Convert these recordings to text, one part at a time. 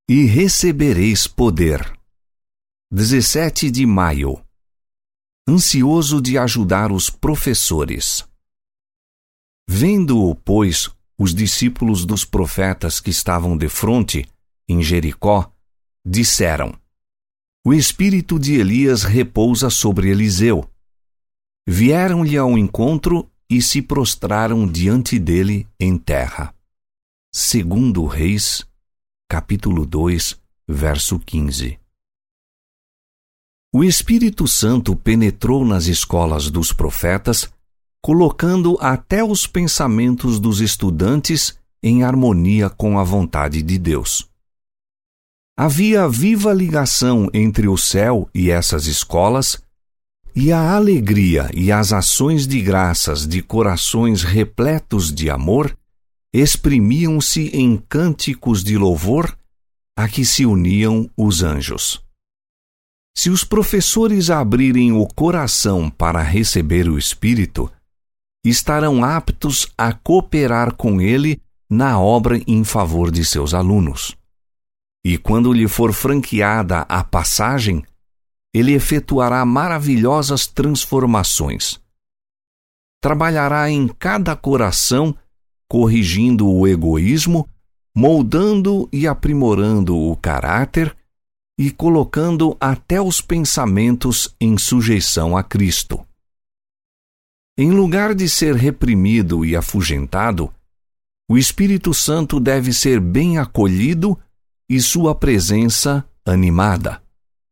E recebereis poder. 17 de maio. Ansioso de ajudar os professores. Vendo-o, pois, os discípulos dos profetas que estavam defronte, em Jericó, disseram: O espírito de Elias repousa sobre Eliseu. Vieram-lhe ao encontro e se prostraram diante dele em terra. 2 Reis, capítulo 2, verso 15. O Espírito Santo penetrou nas escolas dos profetas, colocando até os pensamentos dos estudantes em harmonia com a vontade de Deus. Havia viva ligação entre o céu e essas escolas, e a alegria e as ações de graças de corações repletos de amor exprimiam-se em cânticos de louvor a que se uniam os anjos. Se os professores abrirem o coração para receber o Espírito, estarão aptos a cooperar com ele na obra em favor de seus alunos. E quando lhe for franqueada a passagem, ele efetuará maravilhosas transformações. Trabalhará em cada coração, corrigindo o egoísmo, moldando e aprimorando o caráter e colocando até os pensamentos em sujeição a Cristo. Em lugar de ser reprimido e afugentado, o Espírito Santo deve ser bem acolhido e sua presença animada.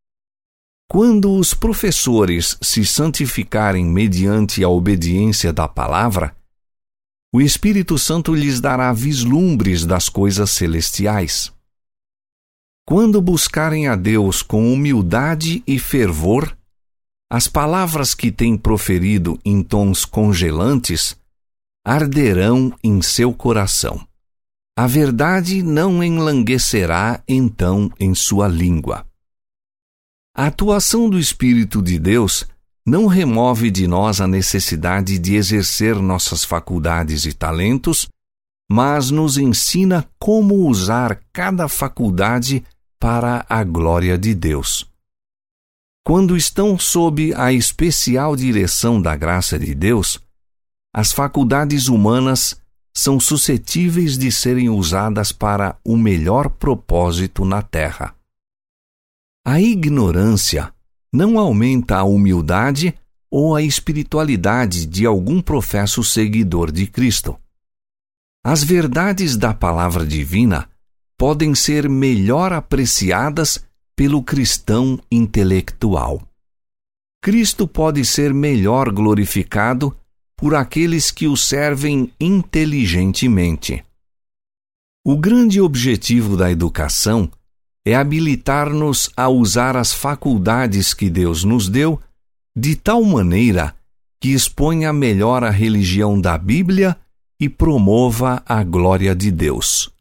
Quando os professores se santificarem mediante a obediência da palavra, o Espírito Santo lhes dará vislumbres das coisas celestiais. Quando buscarem a Deus com humildade e fervor, as palavras que têm proferido em tons congelantes arderão em seu coração. A verdade não enlanguecerá então em sua língua. A atuação do Espírito de Deus não remove de nós a necessidade de exercer nossas faculdades e talentos, mas nos ensina como usar cada faculdade para a glória de Deus. Quando estão sob a especial direção da graça de Deus, as faculdades humanas são suscetíveis de serem usadas para o melhor propósito na terra. A ignorância não aumenta a humildade ou a espiritualidade de algum professo seguidor de Cristo. As verdades da palavra divina podem ser melhor apreciadas pelo cristão intelectual. Cristo pode ser melhor glorificado por aqueles que o servem inteligentemente. O grande objetivo da educação é habilitar-nos a usar as faculdades que Deus nos deu de tal maneira que exponha melhor a religião da Bíblia e promova a glória de Deus.